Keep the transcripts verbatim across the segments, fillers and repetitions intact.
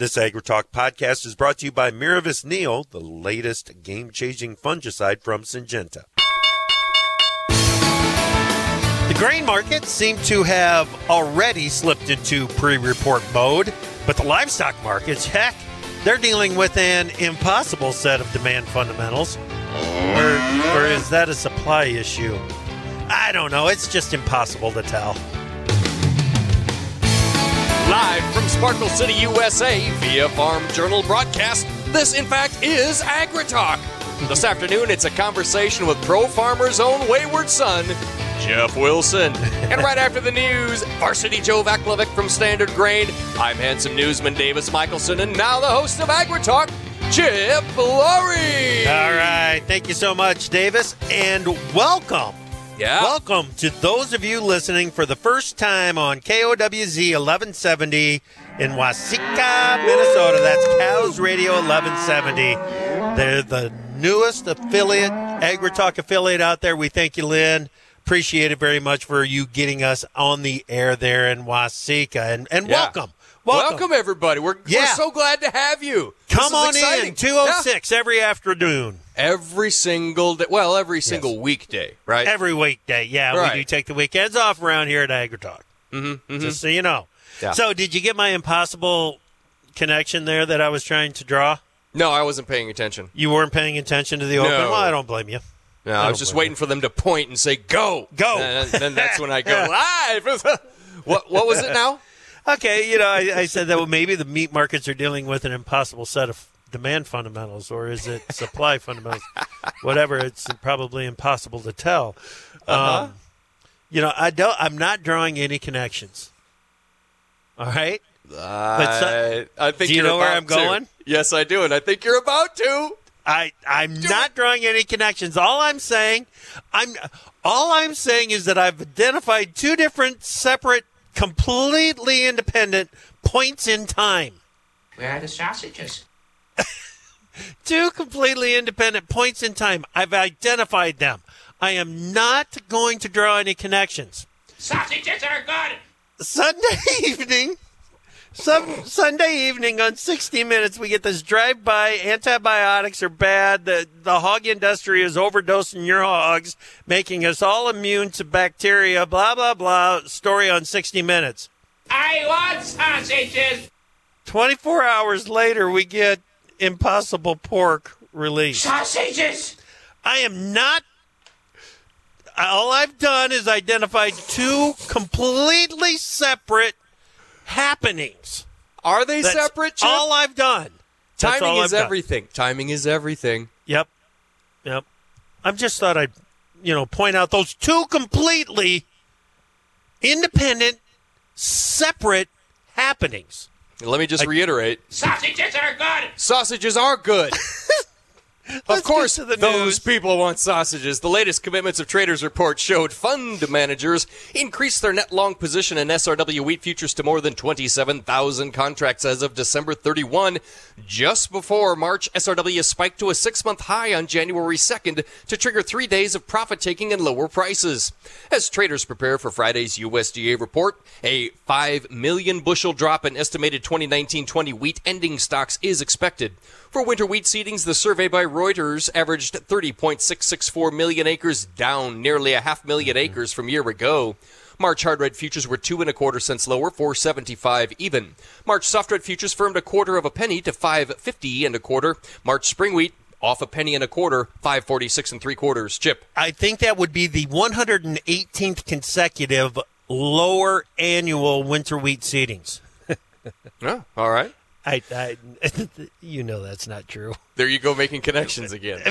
This AgriTalk podcast is brought to you by Miravis Neo, the latest game-changing fungicide from Syngenta. The grain markets seem to have already slipped into pre-report mode, but the livestock markets, heck, they're dealing with an impossible set of demand fundamentals. Or, or is that a supply issue? I don't know. It's just impossible to tell. Live from Sparkle City, U S A, via Farm Journal broadcast, this, in fact, is AgriTalk. This afternoon, it's a conversation with Pro Farmer's own wayward son, Jeff Wilson. And right after the news, Varsity Joe Vaclavic from Standard Grain. I'm handsome newsman Davis Michelson, and now the host of AgriTalk, Chip Flory. All right. Thank you so much, Davis, and welcome. Yeah. Welcome to those of you listening for the first time on K O W Z eleven seventy in Waseca, Minnesota. That's Cows Radio eleven seventy. They're the newest affiliate, AgriTalk affiliate out there. We thank you, Lynn. Appreciate it very much for you getting us on the air there in Waseca. And, and Yeah. welcome. Welcome. Welcome, everybody. We're, Yeah. we're so glad to have you. Come This is on exciting. in, two oh six every afternoon. Every single day. Well, every single weekday, right? Every weekday, yeah. Right. We do take the weekends off around here at AgriTalk. mm-hmm, mm-hmm. Just so you know. Yeah. So did you get my impossible connection there that I was trying to draw? No, I wasn't paying attention. You weren't paying attention to the No. open? Well, I don't blame you. No, I I was don't just blame waiting for them to point and say, go. Go. And then that's when I go live. what What was it now? Okay, you know, I, I said that well, maybe the meat markets are dealing with an impossible set of demand fundamentals, or is it supply fundamentals? Whatever, it's probably impossible to tell. Uh-huh. Um, you know, I don't. I'm not drawing any connections. All right. I, I think do you you're know where about I'm to. going? Yes, I do, and I think you're about to. I I'm Do not it. drawing any connections. All I'm saying, I'm all I'm saying is that I've identified two different, separate, completely independent points in time. Where are the sausages? Two completely independent points in time. I've identified them. I am not going to draw any connections. Sausages are good! Sunday evening, some Sunday evening on sixty minutes, we get this drive-by, antibiotics are bad, the, the hog industry is overdosing your hogs, making us all immune to bacteria, blah, blah, blah, story on sixty minutes. I want sausages! twenty-four hours later, we get Impossible Pork released. Sausages! I am not. All I've done is identified two completely separate happenings. Are they That's separate, Chip? all I've done. That's Timing all is I've done. everything. Timing is everything. Yep. Yep. I just thought I'd, you know, point out those two completely independent, separate happenings. Let me just I- reiterate. Sausages are good! Sausages are good. Let's Of course, get to the those news. people want sausages. The latest Commitments of Traders report showed fund managers increased their net long position in S R W wheat futures to more than twenty-seven thousand contracts as of December thirty-first. Just before March, S R W spiked to a six-month high on January second to trigger three days of profit-taking and lower prices. As traders prepare for Friday's U S D A report, a five million bushel drop in estimated twenty nineteen twenty wheat ending stocks is expected. For winter wheat seedings, the survey by Reuters averaged thirty point six six four million acres, down nearly a half million acres from year ago. March hard red futures were two and a quarter cents lower, four seventy-five even. March soft red futures firmed a quarter of a penny to five fifty and a quarter. March spring wheat off a penny and a quarter, five forty-six and three quarters. Chip. I think that would be the one hundred eighteenth consecutive lower annual winter wheat seedings. Oh, all right. I, I, you know that's not true. There you go, making connections again.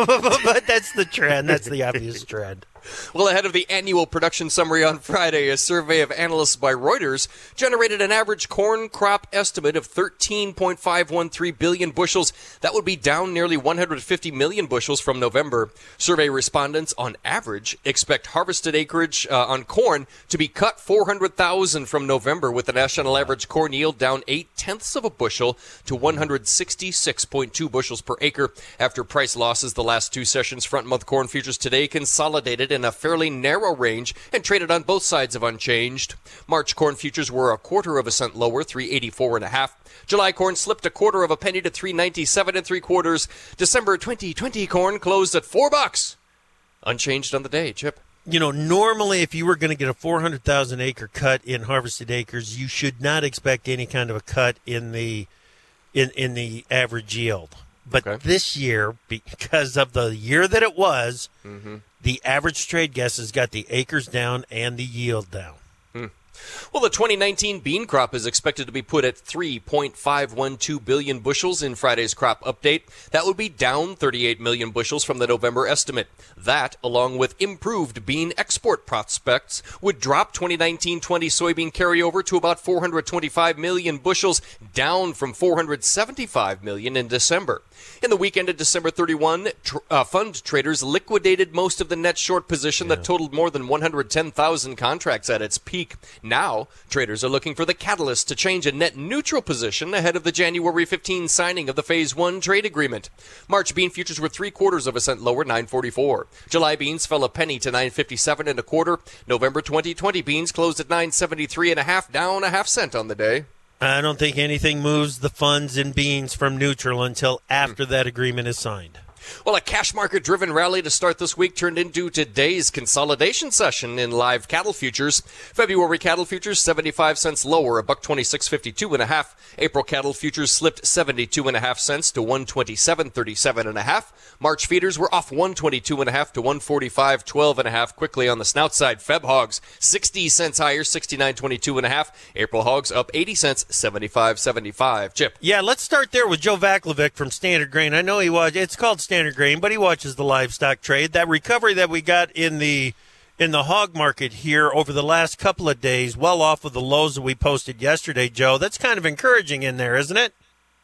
But that's the trend. That's the obvious trend. Well, ahead of the annual production summary on Friday, a survey of analysts by Reuters generated an average corn crop estimate of thirteen point five one three billion bushels. That would be down nearly one hundred fifty million bushels from November. Survey respondents, on average, expect harvested acreage uh, on corn to be cut four hundred thousand from November, with the national average corn yield down eight-tenths of a bushel to one hundred sixty-six point two bushels per acre. After price losses the last two sessions, front-month corn futures today consolidated in a fairly narrow range and traded on both sides of unchanged. March corn futures were a quarter of a cent lower, three eighty-four and a half. July corn slipped a quarter of a penny to three ninety-seven and three quarters. December twenty twenty corn closed at four bucks, unchanged on the day. Chip. You know, normally if you were going to get a four hundred thousand acre cut in harvested acres, you should not expect any kind of a cut in the in in the average yield. But Okay. this year, because of the year that it was, Mm-hmm. the average trade guess has got the acres down and the yield down. Well, the twenty nineteen bean crop is expected to be put at three point five one two billion bushels in Friday's crop update. That would be down thirty-eight million bushels from the November estimate. That, along with improved bean export prospects, would drop twenty nineteen twenty soybean carryover to about four hundred twenty-five million bushels, down from four hundred seventy-five million in December. In the weekend of December thirty-first, tr- uh, fund traders liquidated most of the net short position that totaled more than one hundred ten thousand contracts at its peak. Now, traders are looking for the catalyst to change a net neutral position ahead of the January fifteenth signing of the Phase one trade agreement. March bean futures were three quarters of a cent lower, nine forty-four. July beans fell a penny to nine fifty-seven and a quarter. November twenty twenty beans closed at nine seventy-three and a half, down a half cent on the day. I don't think anything moves the funds in beans from neutral until after that agreement is signed. Well, a cash market-driven rally to start this week turned into today's consolidation session in live cattle futures. February cattle futures seventy-five cents lower, a buck twenty-six fifty-two and a half. April cattle futures slipped seventy-two and a half cents to one twenty-seven thirty-seven and a half. March feeders were off one twenty-two and a half to one forty-five twelve and a half. Quickly on the snout side, Feb hogs sixty cents higher, sixty-nine twenty-two and a half. April hogs up eighty cents, seventy-five seventy-five. Chip. Yeah, let's start there with Joe Vaklovic from Standard Grain. I know he watches, it's called Standard Grain, but he watches the livestock trade. That recovery that we got in the in the hog market here over the last couple of days, well off of the lows that we posted yesterday, Joe, that's kind of encouraging in there, isn't it?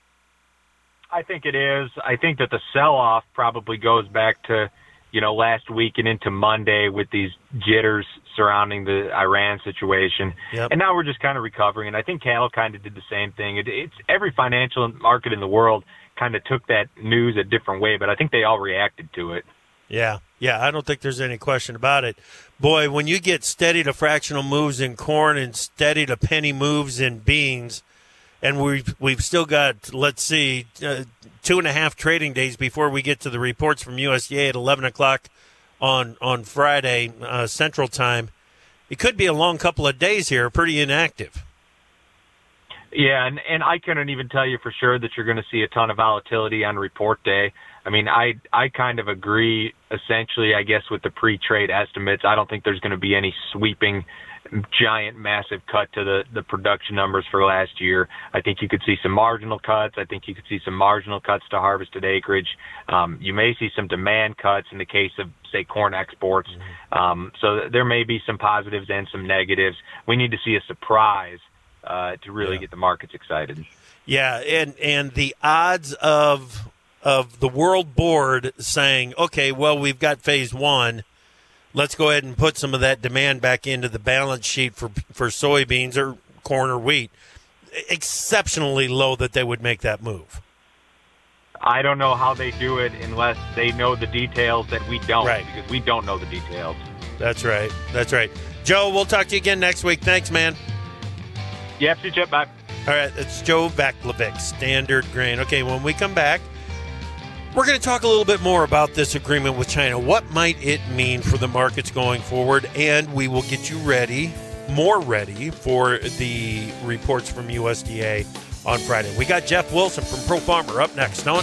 I think it is. I think that the sell-off probably goes back to, you know, last week and into Monday with these jitters surrounding the Iran situation. Yep. And now we're just kind of recovering. And I think cattle kind of did the same thing. It, it's every financial market in the world kind of took that news a different way, but I think they all reacted to it. Yeah, yeah, I don't think there's any question about it. Boy, when you get steady to fractional moves in corn and steady to penny moves in beans, and we've, we've still got, let's see, uh, two and a half trading days before we get to the reports from U S D A at eleven o'clock on, on Friday uh, Central Time. It could be a long couple of days here, pretty inactive. Yeah, and, and I couldn't even tell you for sure that you're going to see a ton of volatility on report day. I mean, I I kind of agree essentially, I guess, with the pre-trade estimates. I don't think there's going to be any sweeping, giant, massive cut to the, the production numbers for last year. I think you could see some marginal cuts. I think you could see some marginal cuts to harvested acreage. Um, you may see some demand cuts in the case of, say, corn exports. Um, so there may be some positives and some negatives. We need to see a surprise uh, to really Yeah. get the markets excited. Yeah, and, and the odds of of the World Board saying, okay, well, we've got phase one, let's go ahead and put some of that demand back into the balance sheet for for soybeans or corn or wheat, exceptionally low that they would make that move. I don't know how they do it unless they know the details that we don't, Right. because we don't know the details. That's right. That's right. Joe, we'll talk to you again next week. Thanks, man. Yep, see you, bye. All right, it's Joe Vaklovic, Standard Grain. Okay, when we come back, we're going to talk a little bit more about this agreement with China. What might it mean for the markets going forward? And we will get you ready, more ready, for the reports from U S D A on Friday. We got Jeff Wilson from Pro Farmer up next on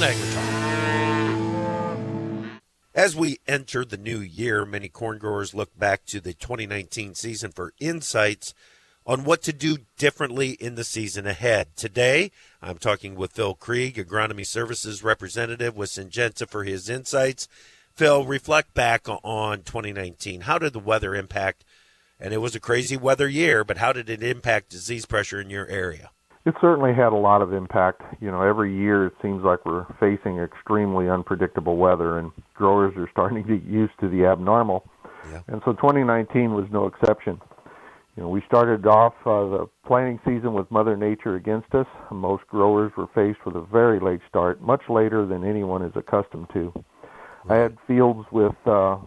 AgriTalk. As we enter the new year, many corn growers look back to the twenty nineteen season for insights on what to do differently in the season ahead. Today, I'm talking with Phil Krieg, Agronomy Services Representative with Syngenta, for his insights. Phil, reflect back on twenty nineteen. How did the weather impact, and it was a crazy weather year, but how did it impact disease pressure in your area? It certainly had a lot of impact. You know, every year it seems like we're facing extremely unpredictable weather, and growers are starting to get used to the abnormal. Yeah. And so twenty nineteen was no exception. You know, we started off uh, the planting season with Mother Nature against us. Most growers were faced with a very late start, much later than anyone is accustomed to. I had fields with uh,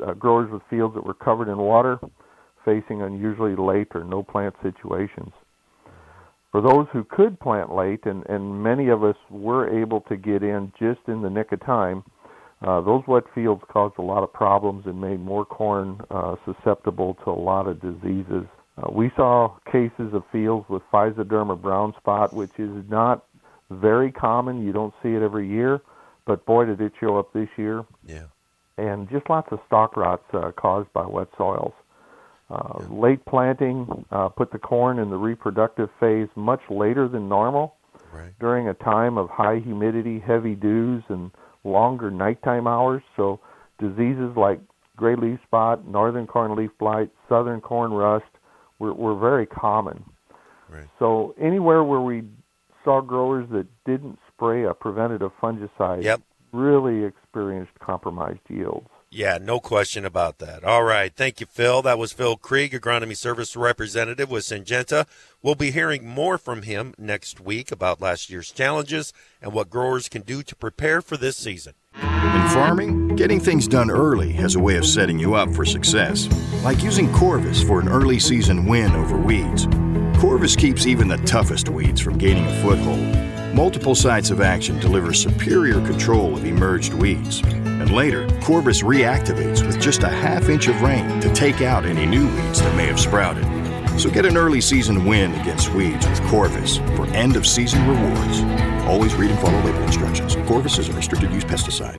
uh, growers with fields that were covered in water, facing unusually late or no plant situations. For those who could plant late, and, and many of us were able to get in just in the nick of time, uh, those wet fields caused a lot of problems and made more corn uh, susceptible to a lot of diseases. Uh, we saw cases of fields with Physoderma brown spot, which is not very common. You don't see it every year, but boy, did it show up this year. Yeah. And just lots of stalk rots uh, caused by wet soils. Uh, yeah. Late planting uh, put the corn in the reproductive phase much later than normal, right, during a time of high humidity, heavy dews, and longer nighttime hours. So diseases like gray leaf spot, northern corn leaf blight, southern corn rust were, were very common. Right. So anywhere where we saw growers that didn't spray a preventative fungicide yep. really experienced compromised yields. Yeah, no question about that. All right. Thank you, Phil. That was Phil Krieg, Agronomy Service Representative with Syngenta. We'll be hearing more from him next week about last year's challenges and what growers can do to prepare for this season. In farming, getting things done early has a way of setting you up for success. Like using Corvus for an early season win over weeds. Corvus keeps even the toughest weeds from gaining a foothold. Multiple sites of action deliver superior control of emerged weeds. And later, Corvus reactivates with just a half inch of rain to take out any new weeds that may have sprouted. So get an early season win against weeds with Corvus for end of season rewards. Always read and follow label instructions. Corvus is a restricted use pesticide.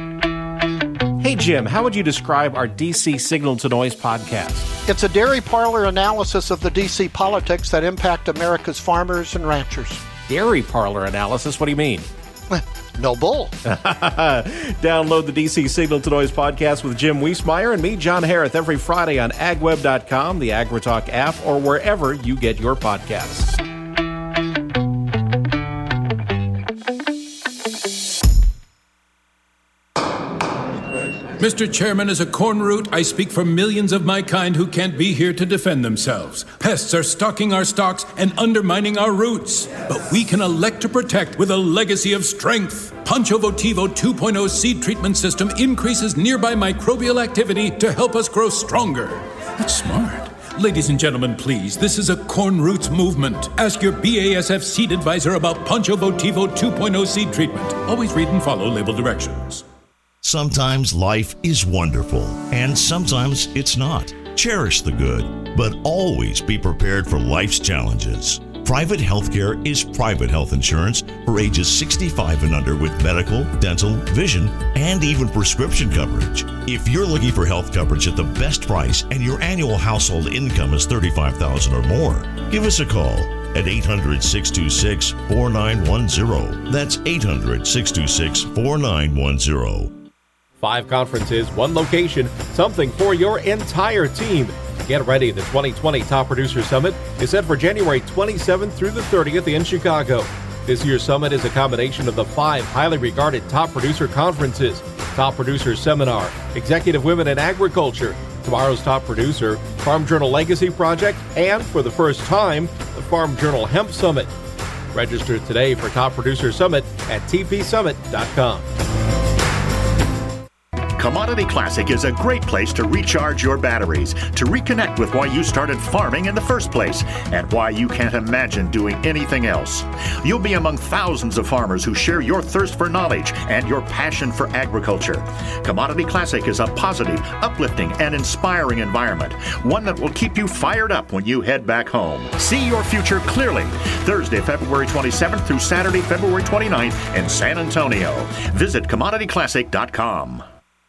Hey Jim, how would you describe our D C Signal to Noise podcast? It's a dairy parlor analysis of the D C politics that impact America's farmers and ranchers. Dairy parlor analysis? What do you mean? No bull. Download the D C Signal to Noise podcast with Jim Wiesmeyer and me, John Harrith, every Friday on ag web dot com, the AgriTalk app, or wherever you get your podcasts. Mister Chairman, as a corn root, I speak for millions of my kind who can't be here to defend themselves. Pests are stalking our stalks and undermining our roots. But we can elect to protect with a legacy of strength. Pancho Votivo two point oh seed treatment system increases nearby microbial activity to help us grow stronger. That's smart. Ladies and gentlemen, please, this is a corn roots movement. Ask your B A S F seed advisor about Pancho Votivo two point oh seed treatment. Always read and follow label directions. Sometimes life is wonderful, and sometimes it's not. Cherish the good, but always be prepared for life's challenges. Private healthcare is private health insurance for ages sixty-five and under with medical, dental, vision, and even prescription coverage. If you're looking for health coverage at the best price and your annual household income is thirty-five thousand dollars or more, give us a call at eight hundred, six two six, four nine one zero. That's eight hundred, six two six, four nine one zero. Five conferences, one location, something for your entire team. Get ready. The twenty twenty Top Producer Summit is set for January twenty-seventh through the thirtieth in Chicago. This year's summit is a combination of the five highly regarded top producer conferences: Top Producer Seminar, Executive Women in Agriculture, tomorrow's Top Producer, Farm Journal Legacy Project, and for the first time, the Farm Journal Hemp Summit. Register today for Top Producer Summit at t p summit dot com. Commodity Classic is a great place to recharge your batteries, to reconnect with why you started farming in the first place, and why you can't imagine doing anything else. You'll be among thousands of farmers who share your thirst for knowledge and your passion for agriculture. Commodity Classic is a positive, uplifting, and inspiring environment, one that will keep you fired up when you head back home. See your future clearly. Thursday, February twenty-seventh through Saturday, February twenty-ninth in San Antonio. Visit commodity classic dot com.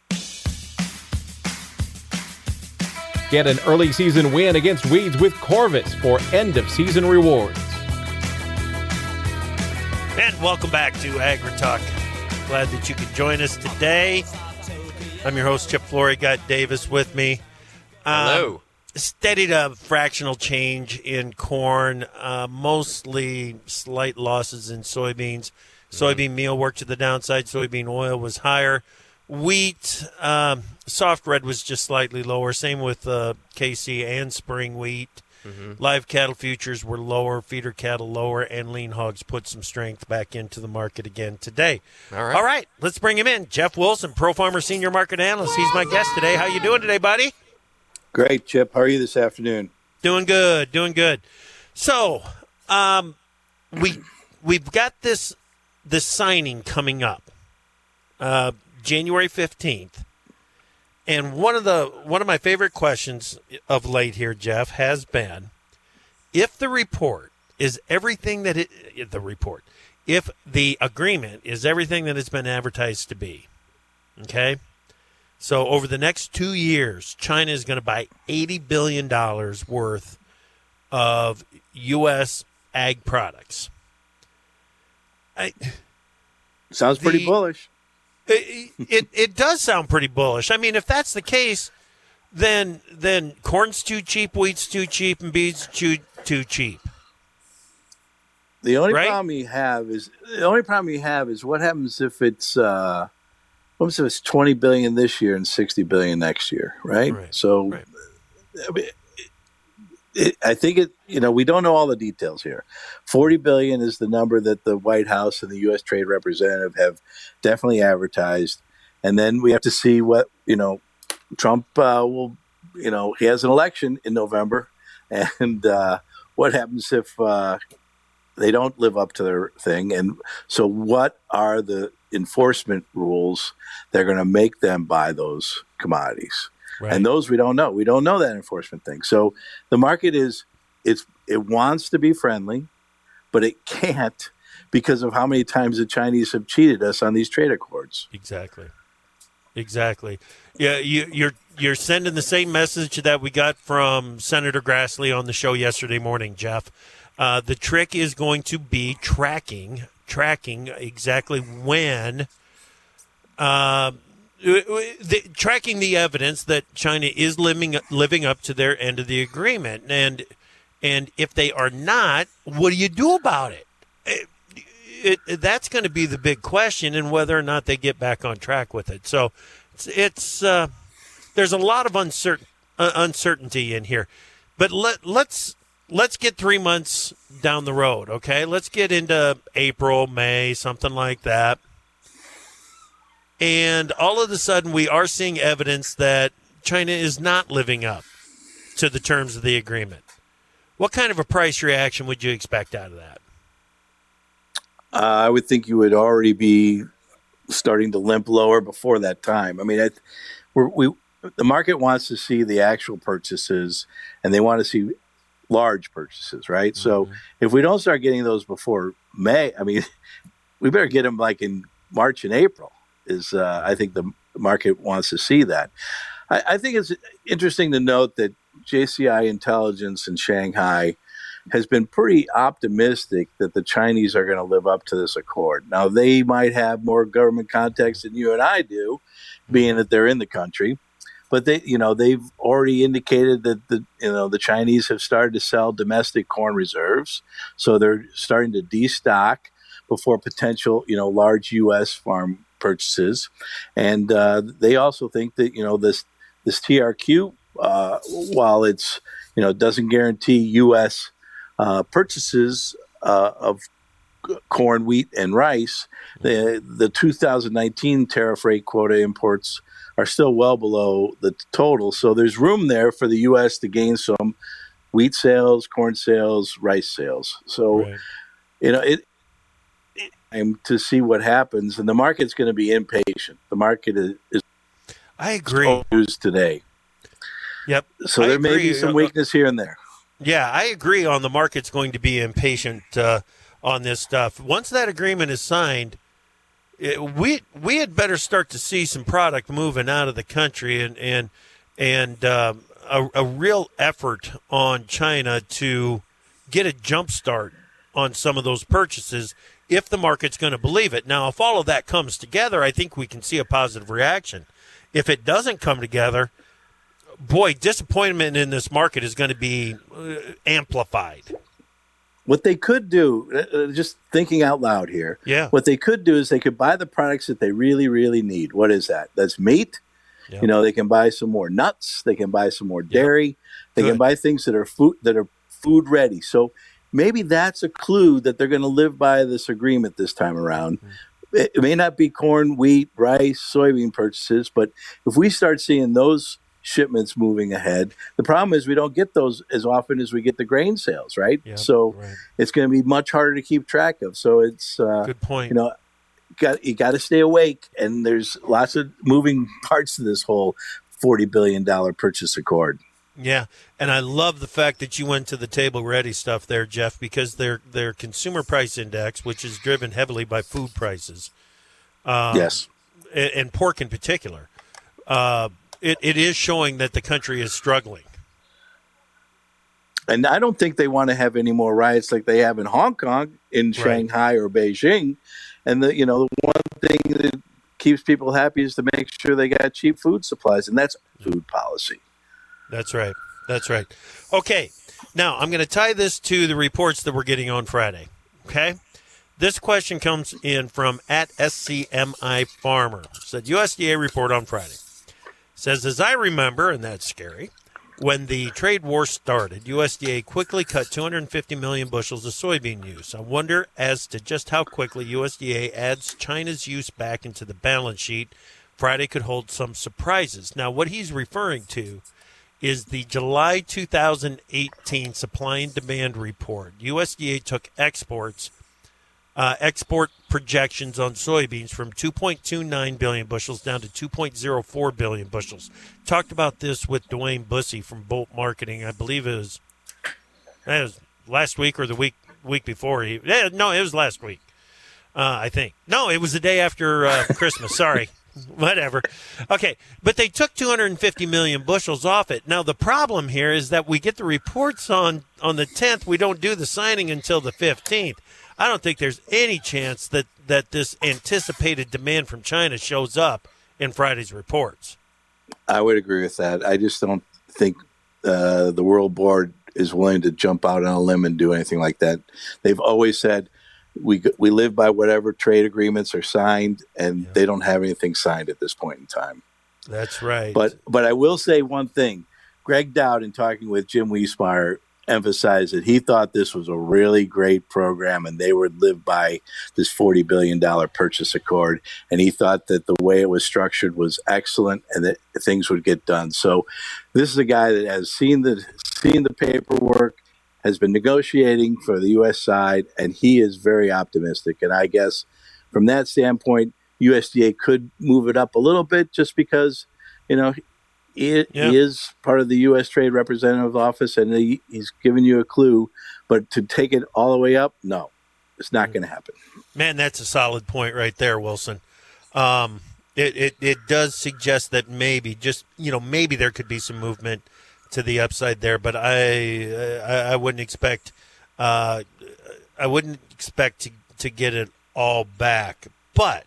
Get an early season win against weeds with Corvus for end of season rewards. And welcome back to AgriTalk. Glad that you could join us today. I'm your host, Chip Flory. Got Davis with me. Um, Hello. Steady to fractional change in corn, uh, mostly slight losses in soybeans. Soybean meal worked to the downside. Soybean oil was higher. Wheat, um, soft red was just slightly lower. Same with uh, K C and spring wheat. Mm-hmm. Live cattle futures were lower, feeder cattle lower, and lean hogs put some strength back into the market again today. All right. All right, let's bring him in. Jeff Wilson, Pro Farmer Senior Market Analyst. He's my guest today. How you doing today, buddy? Great, Chip. How are you this afternoon? Doing good, doing good. So, um, we we've got this this signing coming up, uh, January fifteenth, and one of the one of my favorite questions of late here, Jeff, has been if the report is everything that it the report, if the agreement is everything that it's been advertised to be, okay. So over the next two years, China is going to buy eighty billion dollars worth of U S ag products. I, Sounds pretty the, bullish. It, it it does sound pretty bullish. I mean, if that's the case, then then corn's too cheap, wheat's too cheap, and beans too too cheap. The only right? problem you have is the only problem you have is what happens if it's uh, what happens if it's twenty billion this year and sixty billion next year, right? right. So, right. I, mean, it, it, I think it. You know, we don't know all the details here. Forty billion is the number that the White House and the U S Trade Representative have definitely advertised, and then we have to see what you know. Trump uh, will, you know, he has an election in November, and uh, what happens if uh, they don't live up to their thing? And so, what are the enforcement rules that are going to make them buy those commodities? Right. And those we don't know. We don't know that enforcement thing. So the market is it's it wants to be friendly, but it can't because of how many times the Chinese have cheated us on these trade accords. Exactly. Exactly. Yeah, you, you're you're sending the same message that we got from Senator Grassley on the show yesterday morning, Jeff. Uh, the trick is going to be tracking tracking exactly when. Uh, The, tracking the evidence that China is living living up to their end of the agreement, and and if they are not, what do you do about it? It, it that's going to be the big question, and whether or not they get back on track with it. So it's, it's uh, there's a lot of uncertain uh, uncertainty in here, but let let's let's get three months down the road, okay? Let's get into April, May, something like that. And all of a sudden, we are seeing evidence that China is not living up to the terms of the agreement. What kind of a price reaction would you expect out of that? Uh, I would think you would already be starting to limp lower before that time. I mean, I, we're, we the market wants to see the actual purchases, and they want to see large purchases, right? Mm-hmm. So if we don't start getting those before May, I mean, we better get them like in March and April. Is uh, I think the market wants to see that. I, I think it's interesting to note that J C I Intelligence in Shanghai has been pretty optimistic that the Chinese are going to live up to this accord. Now, they might have more government context than you and I do, being that they're in the country. But they, you know, they've already indicated that the, you know, the Chinese have started to sell domestic corn reserves, so they're starting to destock before potential, you know, large U S farm purchases, and uh, they also think that you know this this T R Q, uh, while it's you know doesn't guarantee U S uh, purchases uh, of corn, wheat, and rice, the the two thousand nineteen tariff rate quota imports are still well below the total. So there's room there for the U S to gain some wheat sales, corn sales, rice sales. So right. you know it. To see what happens, and the market's going to be impatient. The market is, is I agree. News today. Yep. So I there agree. may be some weakness here and there. Yeah, I agree on the market's going to be impatient uh, on this stuff. Once that agreement is signed, it, we we had better start to see some product moving out of the country, and and and um, a, a real effort on China to get a jump start on some of those purchases, if the market's going to believe it. Now, if all of that comes together, I think we can see a positive reaction. If it doesn't come together, boy, disappointment in this market is going to be uh, amplified. What they could do, uh, just thinking out loud here, yeah. what they could do is they could buy the products that they really, really need. What is that? That's meat. Yep. You know, they can buy some more nuts. They can buy some more dairy. Yep. They Good. can buy things that are food that are food ready. So maybe that's a clue that they're going to live by this agreement this time around. Mm-hmm. It may not be corn, wheat, rice, soybean purchases, but if we start seeing those shipments moving ahead, the problem is we don't get those as often as we get the grain sales, right? Yep, so right. it's going to be much harder to keep track of. So it's uh, good point. You know, got you got to stay awake, and there's lots of moving parts to this whole forty billion dollars purchase accord. Yeah, and I love the fact that you went to the table ready stuff there, Jeff, because their their consumer price index, which is driven heavily by food prices, um, yes, and, and pork in particular, uh, it, it is showing that the country is struggling. And I don't think they want to have any more riots like they have in Hong Kong, in Right. Shanghai, or Beijing. And the you know the one thing that keeps people happy is to make sure they got cheap food supplies, and that's food policy. That's right. That's right. Okay. Now, I'm going to tie this to the reports that we're getting on Friday. Okay? This question comes in from at S C M I Farmer. Said U S D A report on Friday. Says, as I remember, and that's scary, when the trade war started, U S D A quickly cut two hundred fifty million bushels of soybean use. I wonder as to just how quickly U S D A adds China's use back into the balance sheet. Friday could hold some surprises. Now, what he's referring to is the July two thousand eighteen supply and demand report. U S D A took exports, uh, export projections on soybeans from two point two nine billion bushels down to two point oh four billion bushels. Talked about this with Dwayne Bussey from Bolt Marketing. I believe it was, it was last week or the week week before. He, yeah, no, it was last week, uh, I think. No, it was the day after uh, Christmas. Sorry. Whatever. Okay, but they took two hundred fifty million bushels off it. Now, the problem here is that we get the reports on, on the tenth. We don't do the signing until the fifteenth. I don't think there's any chance that, that this anticipated demand from China shows up in Friday's reports. I would agree with that. I just don't think uh, the World Board is willing to jump out on a limb and do anything like that. They've always said, We we live by whatever trade agreements are signed, and yeah. they don't have anything signed at this point in time. That's right. But but I will say one thing. Greg Dowd, in talking with Jim Wiesmeyer, emphasized that he thought this was a really great program, and they would live by this forty billion dollars purchase accord. And he thought that the way it was structured was excellent, and that things would get done. So this is a guy that has seen the seen the paperwork, has been negotiating for the U S side, and he is very optimistic. And I guess from that standpoint, U S D A could move it up a little bit just because, you know, he, yeah. he is part of the U S Trade Representative Office, and he, he's giving you a clue. But to take it all the way up, no, it's not going to happen. Man, that's a solid point right there, Wilson. Um, it, it, it does suggest that maybe, just, you know, maybe there could be some movement to the upside there, but I I, I wouldn't expect uh, I wouldn't expect to, to get it all back. But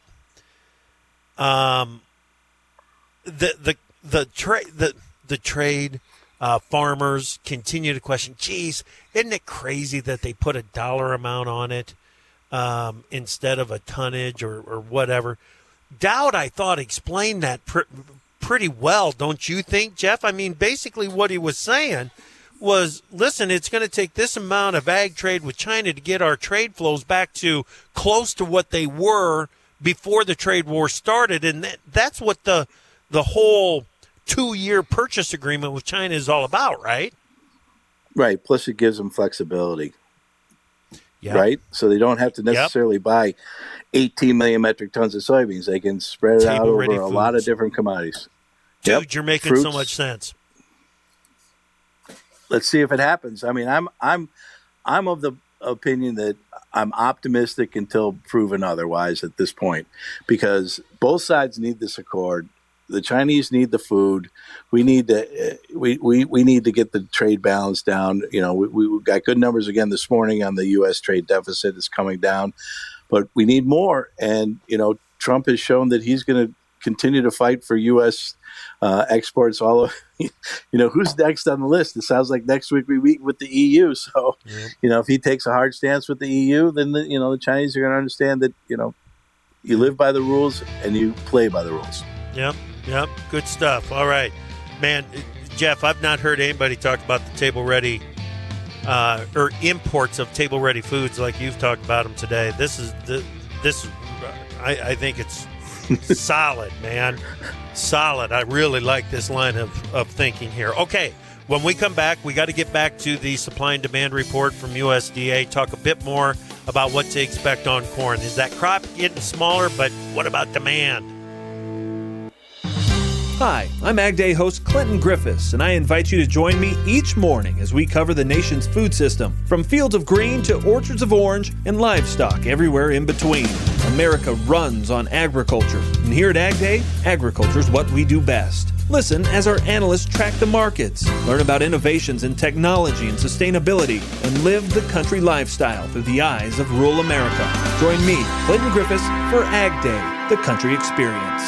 um, the the the trade the the trade uh, farmers continue to question. Geez, isn't it crazy that they put a dollar amount on it um, instead of a tonnage or, or whatever? Dowd, I thought, explained that pr- pretty well, don't you think, Jeff? I mean, basically what he was saying was, listen, it's going to take this amount of ag trade with China to get our trade flows back to close to what they were before the trade war started. And that, that's what the the whole two-year purchase agreement with China is all about, right? Right. Plus it gives them flexibility. Yep. Right? So they don't have to necessarily yep. buy eighteen million metric tons of soybeans. They can spread it Table out over ready a foods. lot of different commodities. Dude, Yep. you're making Fruits. so much sense. Let's see if it happens. I mean, I'm I'm I'm of the opinion that I'm optimistic until proven otherwise at this point, because both sides need this accord. The Chinese need the food. We need to uh, we, we we need to get the trade balance down. You know, we we got good numbers again this morning on the U S trade deficit is coming down, but we need more. And you know, Trump has shown that he's going to continue to fight for U S uh, exports. All of you know, who's next on the list? It sounds like next week we meet with the E U. So, yeah. you know, if he takes a hard stance with the E U, then the, you know the Chinese are going to understand that you know you live by the rules and you play by the rules. Yep, yep, good stuff. All right, man, Jeff, I've not heard anybody talk about the table-ready uh, or imports of table-ready foods like you've talked about them today. This is the this. Is, I, I think it's solid, man. Solid. I really like this line of, of thinking here. Okay, when we come back, we got to get back to the supply and demand report from U S D A, talk a bit more about what to expect on corn. Is that crop getting smaller, but what about demand? Hi, I'm Ag Day host Clinton Griffiths, and I invite you to join me each morning as we cover the nation's food system, from fields of green to orchards of orange and livestock everywhere in between. America runs on agriculture, and here at Ag Day, agriculture is what we do best. Listen as our analysts track the markets, learn about innovations in technology and sustainability, and live the country lifestyle through the eyes of rural America. Join me, Clinton Griffiths, for Ag Day, the country experience.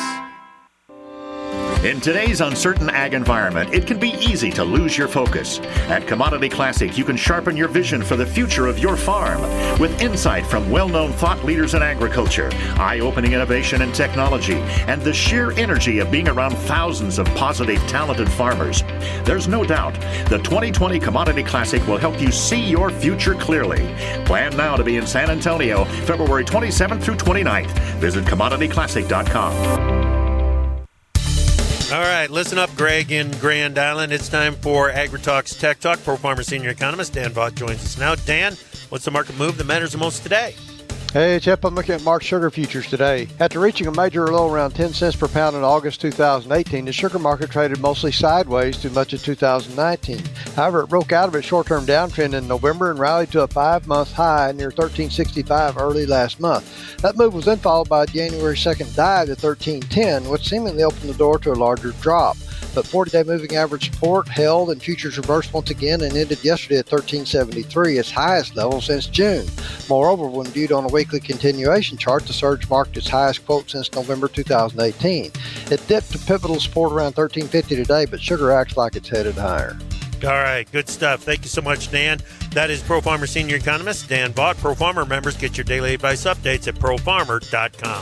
In today's uncertain ag environment, it can be easy to lose your focus. At Commodity Classic, you can sharpen your vision for the future of your farm with insight from well-known thought leaders in agriculture, eye-opening innovation and technology, and the sheer energy of being around thousands of positive, talented farmers. There's no doubt the twenty twenty Commodity Classic will help you see your future clearly. Plan now to be in San Antonio, February twenty-seventh through twenty-ninth. Visit commodity classic dot com. All right, listen up, Greg in Grand Island. It's time for AgriTalk's Tech Talk. Pro Farmer Senior Economist Dan Vaught joins us now. Dan, what's the market move that matters the most today? Hey, Chip, I'm looking at March sugar futures today. After reaching a major low around ten cents per pound in August two thousand eighteen, the sugar market traded mostly sideways through much of two thousand nineteen. However, it broke out of its short-term downtrend in November and rallied to a five-month high near thirteen sixty-five early last month. That move was then followed by a January second dive to thirteen ten, which seemingly opened the door to a larger drop. But forty-day moving average support held and futures reversed once again and ended yesterday at thirteen seventy-three, its highest level since June. Moreover, when viewed on a weekly continuation chart, the surge marked its highest quote since November two thousand eighteen. It dipped to pivotal support around thirteen fifty today, but sugar acts like it's headed higher. All right, good stuff. Thank you so much, Dan. That is Pro Farmer Senior Economist Dan Vaught. Pro Farmer members get your daily advice updates at pro farmer dot com.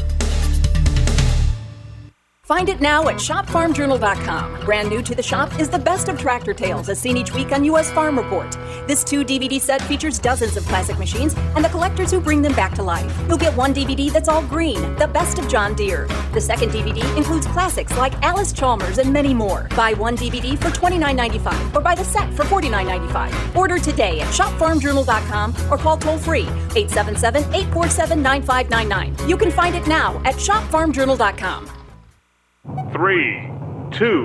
Find it now at shop farm journal dot com. Brand new to the shop is the best of tractor tales as seen each week on U S Farm Report. This two D V D set features dozens of classic machines and the collectors who bring them back to life. You'll get one D V D that's all green, the best of John Deere. The second D V D includes classics like Alice Chalmers and many more. Buy one D V D for twenty-nine ninety-five or buy the set for forty-nine ninety-five. Order today at shop farm journal dot com or call toll-free eight seven seven, eight four seven, nine five nine nine. You can find it now at shop farm journal dot com. Three, two,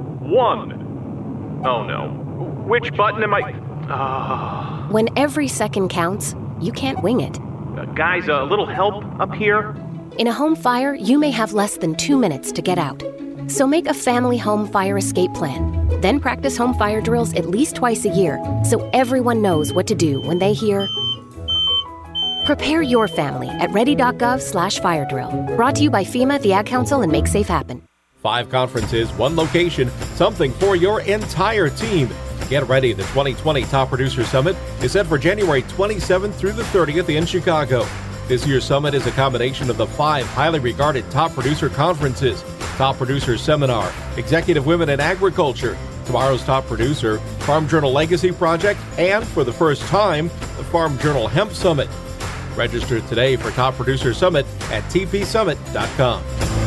one. Oh no. Which button am I? Uh... When every second counts, you can't wing it. Uh, guys, a little help up here? In a home fire, you may have less than two minutes to get out. So make a family home fire escape plan. Then practice home fire drills at least twice a year so everyone knows what to do when they hear. Prepare your family at ready dot gov slash fire drill. Brought to you by FEMA, the Ad Council, and Make Safe Happen. Five conferences, one location, something for your entire team. Get ready. The twenty twenty Top Producer Summit is set for January twenty-seventh through the thirtieth in Chicago. This year's summit is a combination of the five highly regarded top producer conferences, Top Producer Seminar, Executive Women in Agriculture, tomorrow's Top Producer, Farm Journal Legacy Project, and for the first time, the Farm Journal Hemp Summit. Register today for Top Producer Summit at t p summit dot com.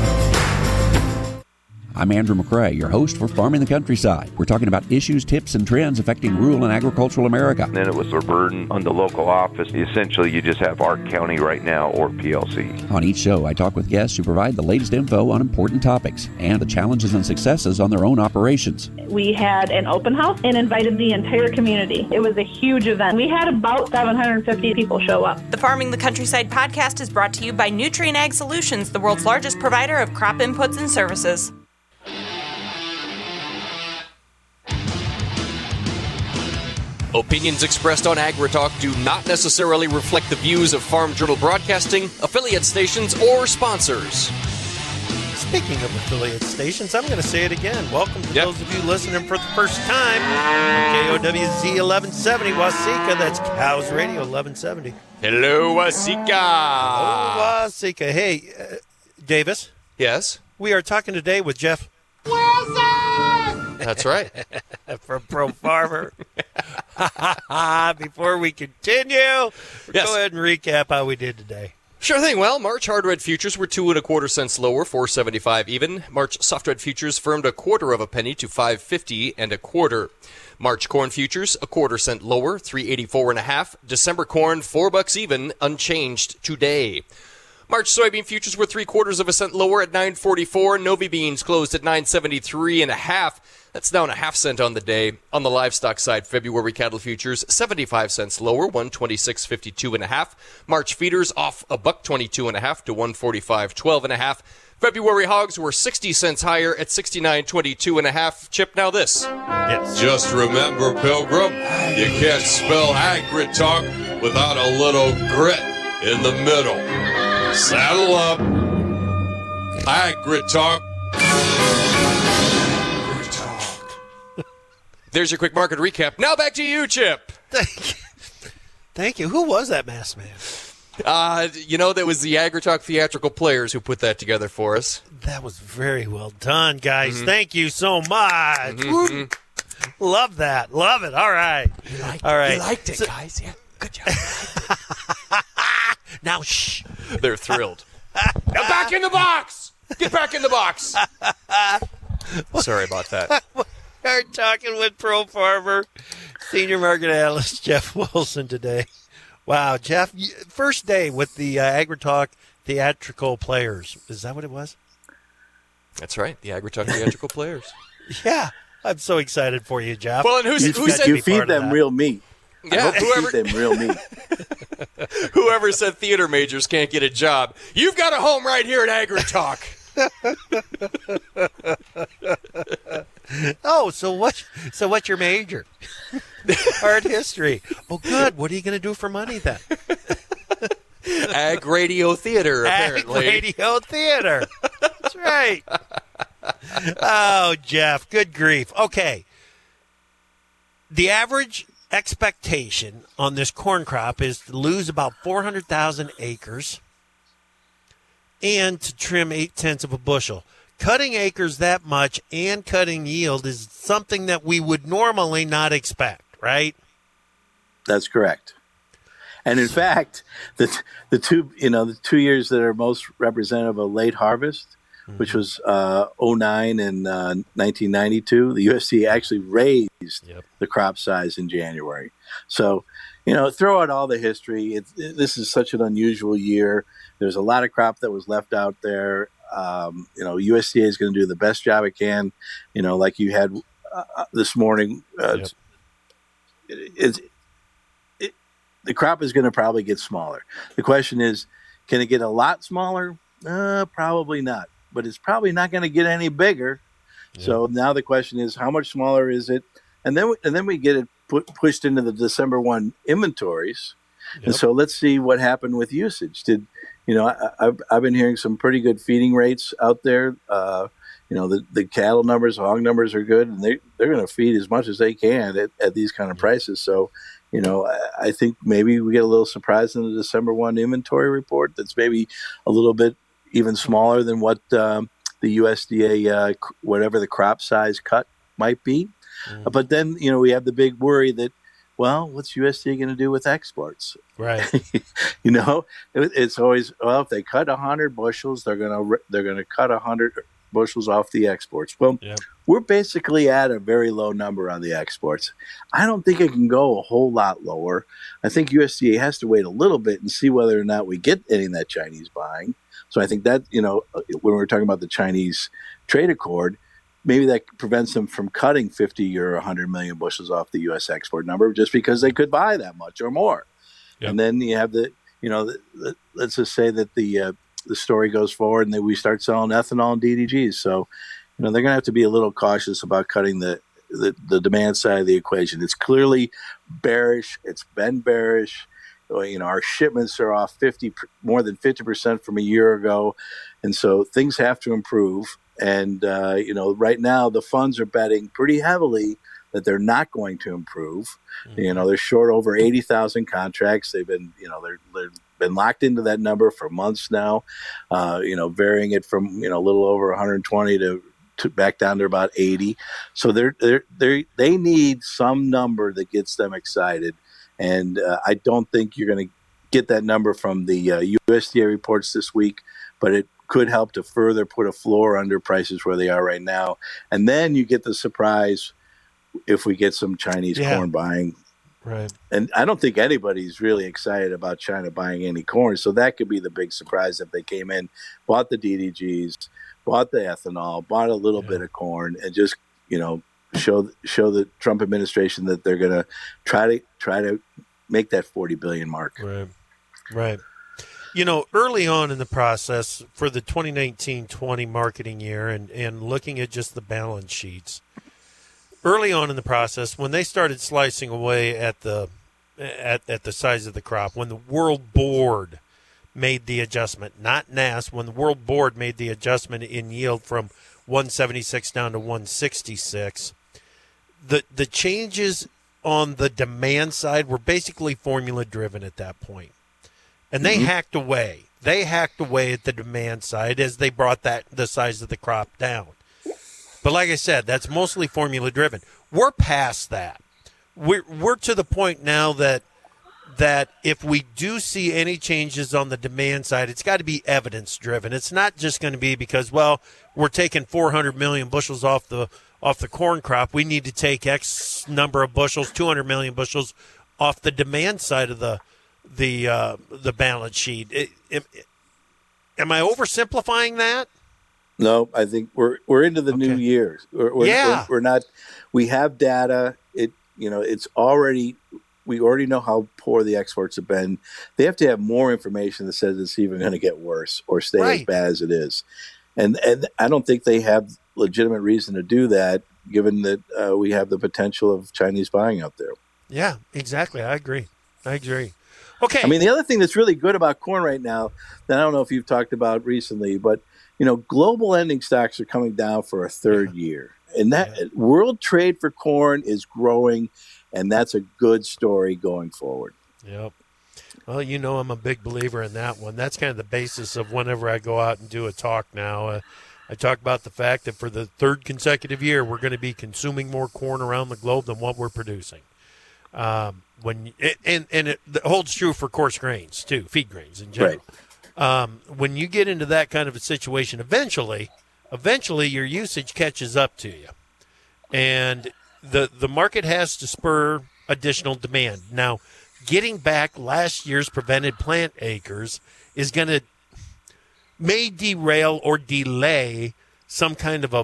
I'm Andrew McCrae, your host for Farming the Countryside. We're talking about issues, tips, and trends affecting rural and agricultural America. Then it was a burden on the local office. Essentially, you just have Ark County right now or P L C. On each show, I talk with guests who provide the latest info on important topics and the challenges and successes on their own operations. We had an open house and invited the entire community. It was a huge event. We had about seven hundred fifty people show up. The Farming the Countryside podcast is brought to you by Nutrien Ag Solutions, the world's largest provider of crop inputs and services. Opinions expressed on AgriTalk do not necessarily reflect the views of Farm Journal Broadcasting, affiliate stations, or sponsors. Speaking of affiliate stations, I'm going to say it again. Welcome to yep. those of you listening for the first time on K O W Z eleven seventy Waseca. That's Cows Radio eleven seventy. Hello, Waseca. Hello, Waseca. Hey, uh, Davis. Yes? We are talking today with Jeff Wilson! That's right. From Pro Farmer. Before we continue, Yes. go ahead and recap how we did today. Sure thing. Well, March hard red futures were two and a quarter cents lower, four seventy-five even. March soft red futures firmed a quarter of a penny to five fifty and a quarter. March corn futures a quarter cent lower, three eighty-four and a half. December corn four bucks even, unchanged today. March soybean futures were three quarters of a cent lower at nine forty-four. Novi beans closed at nine seventy-three and a half. That's down a half cent on the day. On the livestock side, February cattle futures seventy-five cents lower, one twenty-six fifty-two and a half. March feeders off a buck twenty-two and a half to one forty-five twelve and a half. February hogs were sixty cents higher at sixty-nine twenty-two and a half. Chip, now this. Yes. Just remember, Pilgrim, you can't spell Agritalk without a little grit in the middle. Saddle up. Agritalk. There's your quick market recap. Now back to you, Chip. Thank you. Thank you. Who was that masked man? Uh, you know, that was the Agritalk Theatrical Players who put that together for us. That was very well done, guys. Mm-hmm. Thank you so much. Mm-hmm. Love that. Love it. All right. You liked, All right. You liked it, So- guys. Yeah, good job. Now, shh. They're thrilled. Now back in the box. Get back in the box. Sorry about that. We're talking with Pro Farmer, Senior Market Analyst Jeff Wilson today. Wow, Jeff, you- first day with the uh, Agritalk Theatrical Players. Is that what it was? That's right, the Agritalk Theatrical Players. Yeah, I'm so excited for you, Jeff. Well, and who's, You've who got said to be You feed part of them that. real meat. I Yeah, hope you whoever- feed them real meat. Whoever said theater majors can't get a job, you've got a home right here at Agritalk. Oh, so what? So what's your major? Art history. Oh, good. What are you going to do for money then? Ag Radio Theater, apparently. Ag Radio Theater. That's right. Oh, Jeff, good grief. Okay. The average expectation on this corn crop is to lose about four hundred thousand acres and to trim eight tenths of a bushel. Cutting acres that much and cutting yield is something that we would normally not expect, right? That's correct. And in fact, the the two you know the two years that are most representative of late harvest, mm-hmm. which was uh, oh nine and uh, nineteen ninety-two, the U S D A actually raised yep. the crop size in January. So, you know, throw out all the history. It, it, this is such an unusual year. There's a lot of crop that was left out there. Um, you know, U S D A is going to do the best job it can. You know, like you had uh, this morning. Uh, yep. it, it's it, the crop is going to probably get smaller. The question is, can it get a lot smaller? Uh, probably not. But it's probably not going to get any bigger. Yep. So now the question is, how much smaller is it? And then and then we get it put, pushed into the December first inventories. Yep. And so let's see what happened with usage. Did You know, I, I've, I've been hearing some pretty good feeding rates out there. Uh, you know, the, the cattle numbers, hog numbers are good, and they, they're going to feed as much as they can at, at these kind of prices. So, you know, I, I think maybe we get a little surprise in the December first inventory report that's maybe a little bit even smaller than what um, the U S D A, uh, whatever the crop size cut might be. Mm-hmm. But then, you know, we have the big worry that, well, what's U S D A going to do with exports? Right. You know, it, it's always, well, if they cut one hundred bushels, they're going to they're going to cut one hundred bushels off the exports. Well, yep. we're basically at a very low number on the exports. I don't think it can go a whole lot lower. I think U S D A has to wait a little bit and see whether or not we get any of that Chinese buying. So I think that, you know, when we're talking about the Chinese trade accord, maybe that prevents them from cutting fifty or one hundred million bushels off the U S export number just because they could buy that much or more. Yep. And then you have the, you know, the, the, let's just say that the uh, the story goes forward and then we start selling ethanol and D D Gs. So, you know, they're going to have to be a little cautious about cutting the, the, the demand side of the equation. It's clearly bearish. It's been bearish. You know, our shipments are off fifty, more than fifty percent from a year ago. And so things have to improve. And, uh, you know, right now the funds are betting pretty heavily that they're not going to improve. Mm-hmm. You know, they're short over eighty thousand contracts. They've been, you know, they're, they've been locked into that number for months now, uh, you know, varying it from, you know, a little over one hundred twenty to, to back down to about eighty. So they're they're they they need some number that gets them excited, and uh, I don't think you're going to get that number from the uh, U S D A reports this week, but it could help to further put a floor under prices where they are right now, and then you get the surprise if we get some Chinese Yeah. corn buying. Right. And I don't think anybody's really excited about China buying any corn. So that could be the big surprise if they came in, bought the D D Gs, bought the ethanol, bought a little bit of corn, and just, you know, show show the Trump administration that they're going to try to try to make that forty billion mark. Right. Right. You know, early on in the process for the twenty nineteen twenty marketing year and, and looking at just the balance sheets, early on in the process, when they started slicing away at the at, at the size of the crop, when the World Board made the adjustment, not N A S, when the World Board made the adjustment in yield from one seventy-six down to one sixty-six, the the changes on the demand side were basically formula driven at that point. And they Mhm. hacked away. They hacked away at the demand side as they brought that the size of the crop down. But like I said, that's mostly formula driven. We're past that. We're we're to the point now that that if we do see any changes on the demand side, it's got to be evidence driven. It's not just going to be because, well, we're taking four hundred million bushels off the off the corn crop. We need to take X number of bushels, two hundred million bushels off the demand side of the the uh, the balance sheet. It, it, am I oversimplifying that? No, I think we're we're into the new year. We're, we're, Yeah. we're, we're not. We have data. It you know it's already. We already know how poor the exports have been. They have to have more information that says it's even going to get worse or stay as Right. bad as it is, and and I don't think they have legitimate reason to do that, given that uh, we have the potential of Chinese buying out there. Yeah, exactly. I agree. I agree. Okay. I mean, the other thing that's really good about corn right now that I don't know if you've talked about recently, but you know, global ending stocks are coming down for a third year, and that world trade for corn is growing, and that's a good story going forward. Yep. Well, you know, I'm a big believer in that one. That's kind of the basis of whenever I go out and do a talk now. Uh, I talk about the fact that for the third consecutive year, we're going to be consuming more corn around the globe than what we're producing. Um, when it, and and it holds true for coarse grains too, feed grains in general. Um, when you get into that kind of a situation, eventually, eventually your usage catches up to you, and the the market has to spur additional demand. Now, getting back last year's prevented plant acres is going to may derail or delay some kind of a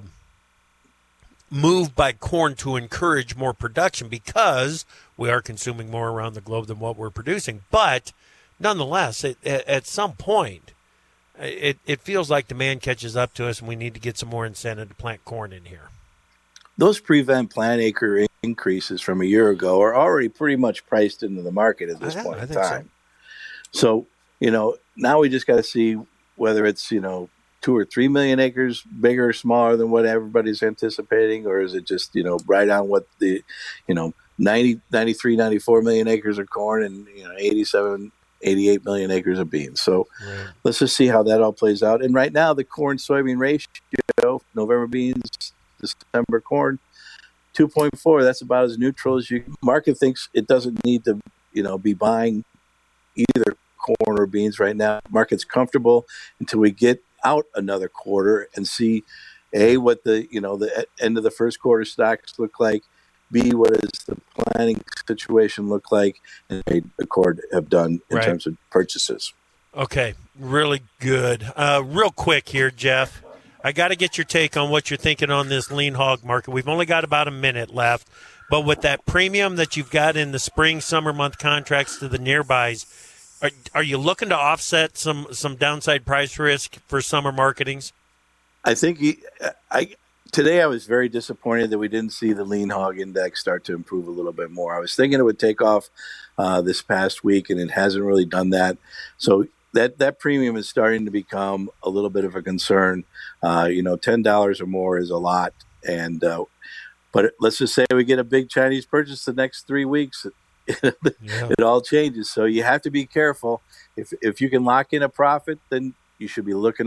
move by corn to encourage more production because we are consuming more around the globe than what we're producing. But nonetheless, it, at, at some point, it, it feels like demand catches up to us and we need to get some more incentive to plant corn in here. Those prevent plant acre increases from a year ago are already pretty much priced into the market at this Yeah, point I in think so. time. So, you know, now we just got to see whether it's, you know, two or three million acres bigger or smaller than what everybody's anticipating, or is it just, you know, right on what the, you know, ninety, ninety-three, ninety-four million acres of corn and, you know, eighty-seven, eighty-eight million acres of beans. So Right. let's just see how that all plays out. And right now, the corn soybean ratio, November beans, December corn, two point four. That's about as neutral as you. Market thinks it doesn't need to, you know, be buying either corn or beans right now. Market's comfortable until we get out another quarter and see a what the you know the end of the first quarter stocks look like, b what does the planning situation look like, and they accord have done in Right. terms of purchases. Okay, really good. Uh, real quick here, Jeff. I got to get your take on what you're thinking on this lean hog market. We've only got about a minute left, but with that premium that you've got in the spring, summer month contracts to the nearbys, are, are you looking to offset some, some downside price risk for summer marketings? I think he, I today I was very disappointed that we didn't see the lean hog index start to improve a little bit more. I was thinking it would take off uh, this past week, and it hasn't really done that. So that that premium is starting to become a little bit of a concern. Uh, you know, ten dollars or more is a lot, and uh, but let's just say we get a big Chinese purchase the next three weeks. Yeah. It all changes. So you have to be careful. If if you can lock in a profit, then you should be looking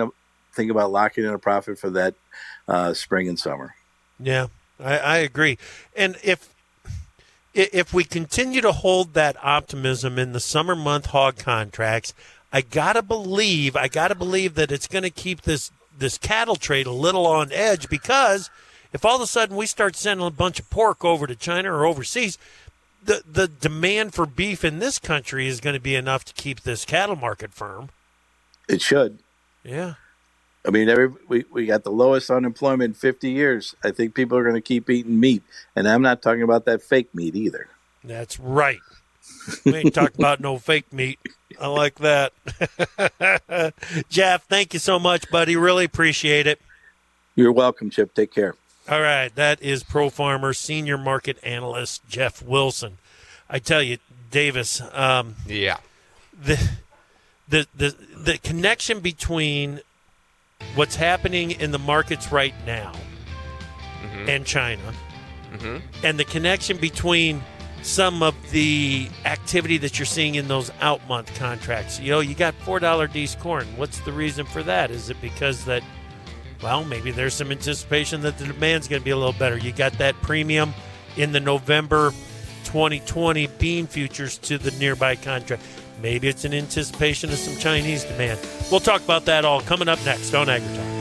think about locking in a profit for that uh, spring and summer. Yeah, I, I agree. And if if we continue to hold that optimism in the summer month hog contracts, I gotta believe, I gotta believe that it's going to keep this this cattle trade a little on edge, because if all of a sudden we start sending a bunch of pork over to China or overseas, the the demand for beef in this country is going to be enough to keep this cattle market firm. It should. Yeah. I mean, every we, we got the lowest unemployment in fifty years. I think people are going to keep eating meat. And I'm not talking about that fake meat either. That's right. We ain't talking about no fake meat. I like that. Jeff, thank you so much, buddy. Really appreciate it. You're welcome, Chip. Take care. All right. That is Pro Farmer Senior Market Analyst Jeff Wilson. I tell you, Davis. Um, yeah. The, the, the, the connection between what's happening in the markets right now mm-hmm. and China mm-hmm. and the connection between some of the activity that you're seeing in those out month contracts. You know, you got four dollar D's corn. What's the reason for that? Is it because that, well, maybe there's some anticipation that the demand's going to be a little better. You got that premium in the November twenty twenty bean futures to the nearby contract. Maybe it's an anticipation of some Chinese demand. We'll talk about that all coming up next on AgriTalk.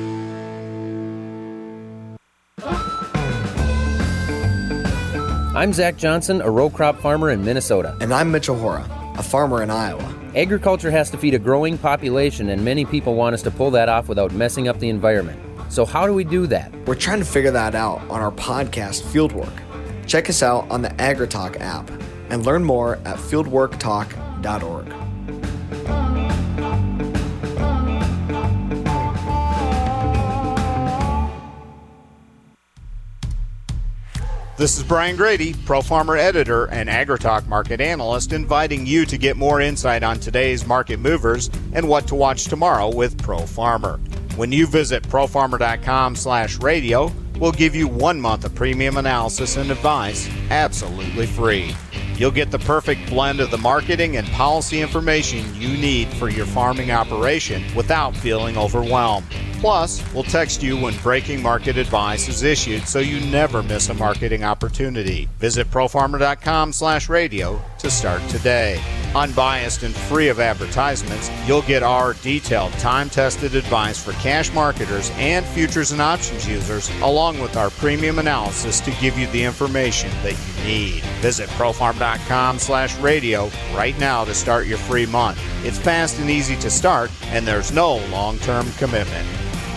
I'm Zach Johnson, a row crop farmer in Minnesota. And I'm Mitchell Hora, a farmer in Iowa. Agriculture has to feed a growing population, and many people want us to pull that off without messing up the environment. So how do we do that? We're trying to figure that out on our podcast, Fieldwork. Check us out on the AgriTalk app and learn more at fieldwork talk dot org. This is Brian Grady, Pro Farmer Editor and AgriTalk Market Analyst, inviting you to get more insight on today's market movers and what to watch tomorrow with Pro Farmer. When you visit profarmer.com slash radio, we'll give you one month of premium analysis and advice absolutely free. You'll get the perfect blend of the marketing and policy information you need for your farming operation without feeling overwhelmed. Plus, we'll text you when breaking market advice is issued so you never miss a marketing opportunity. Visit profarmer.com slash radio to start today. Unbiased and free of advertisements, you'll get our detailed, time-tested advice for cash marketers and futures and options users, along with our premium analysis to give you the information that you need. Visit profarmer.com slash radio right now to start your free month. It's fast and easy to start, and there's no long-term commitment.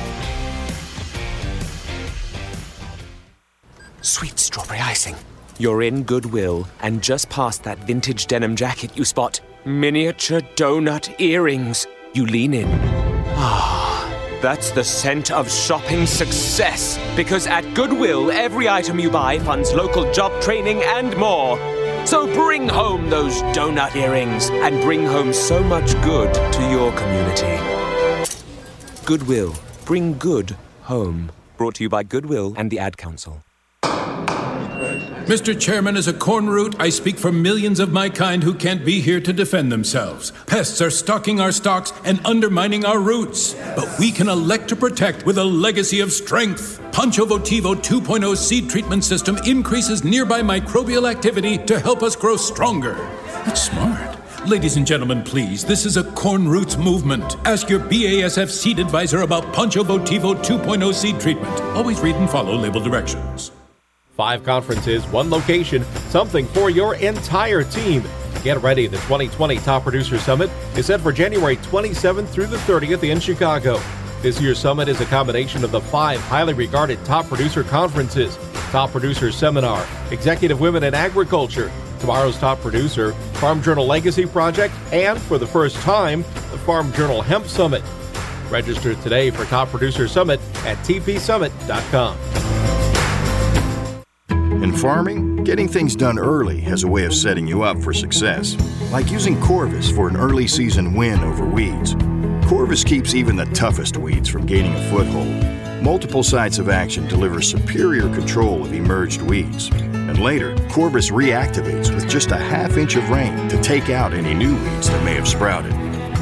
Sweet strawberry icing. You're in Goodwill, and just past that vintage denim jacket you spot miniature donut earrings. You lean in. Ah, that's the scent of shopping success. Because at Goodwill, every item you buy funds local job training and more. So bring home those donut earrings and bring home so much good to your community. Goodwill. Bring good home. Brought to you by Goodwill and the Ad Council. Mister Chairman, as a corn root, I speak for millions of my kind who can't be here to defend themselves. Pests are stalking our stalks and undermining our roots. But we can elect to protect with a legacy of strength. Pancho Votivo two point oh seed treatment system increases nearby microbial activity to help us grow stronger. That's smart. Ladies and gentlemen, please, this is a corn roots movement. Ask your B A S F seed advisor about Pancho Votivo two point oh seed treatment. Always read and follow label directions. Five conferences, one location, something for your entire team. Get ready. The twenty twenty Top Producer Summit is set for January twenty-seventh through the thirtieth in Chicago. This year's summit is a combination of the five highly regarded top producer conferences: Top Producer Seminar, Executive Women in Agriculture, Tomorrow's Top Producer, Farm Journal Legacy Project, and for the first time, the Farm Journal Hemp Summit. Register today for Top Producer Summit at t p summit dot com. In farming, getting things done early has a way of setting you up for success. Like using Corvus for an early season win over weeds. Corvus keeps even the toughest weeds from gaining a foothold. Multiple sites of action deliver superior control of emerged weeds. And later, Corvus reactivates with just a half inch of rain to take out any new weeds that may have sprouted.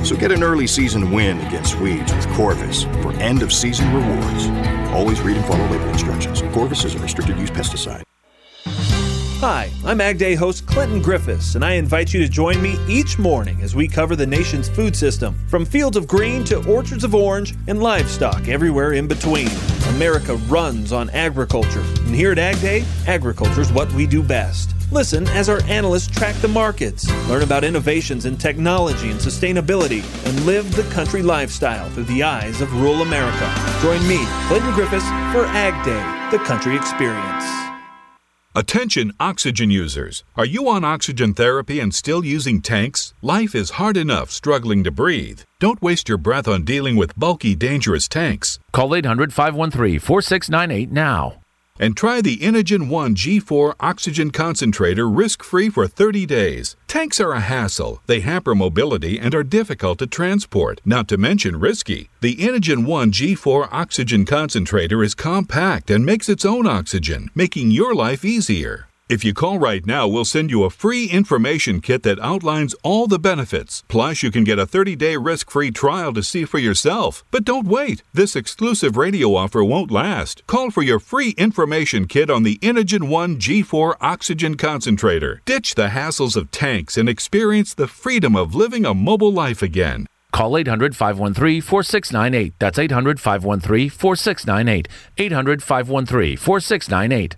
So get an early season win against weeds with Corvus for end of season rewards. Always read and follow label instructions. Corvus is a restricted use pesticide. Hi, I'm Ag Day host Clinton Griffiths, and I invite you to join me each morning as we cover the nation's food system, from fields of green to orchards of orange and livestock everywhere in between. America runs on agriculture, and here at Ag Day, agriculture is what we do best. Listen as our analysts track the markets, learn about innovations in technology and sustainability, and live the country lifestyle through the eyes of rural America. Join me, Clinton Griffiths, for Ag Day, the country experience. Attention oxygen users. Are you on oxygen therapy and still using tanks? Life is hard enough struggling to breathe. Don't waste your breath on dealing with bulky, dangerous tanks. Call eight hundred, five one three, four six nine eight now. And try the Inogen one G four Oxygen Concentrator risk-free for thirty days. Tanks are a hassle. They hamper mobility and are difficult to transport, not to mention risky. The Inogen one G four Oxygen Concentrator is compact and makes its own oxygen, making your life easier. If you call right now, we'll send you a free information kit that outlines all the benefits. Plus, you can get a thirty-day risk-free trial to see for yourself. But don't wait. This exclusive radio offer won't last. Call for your free information kit on the Inogen one G four Oxygen Concentrator. Ditch the hassles of tanks and experience the freedom of living a mobile life again. Call eight hundred, five one three, four six nine eight. That's eight hundred, five one three, four six nine eight. eight hundred, five one three, four six nine eight.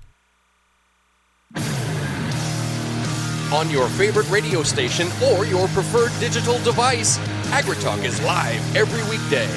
On your favorite radio station or your preferred digital device, AgriTalk is live every weekday.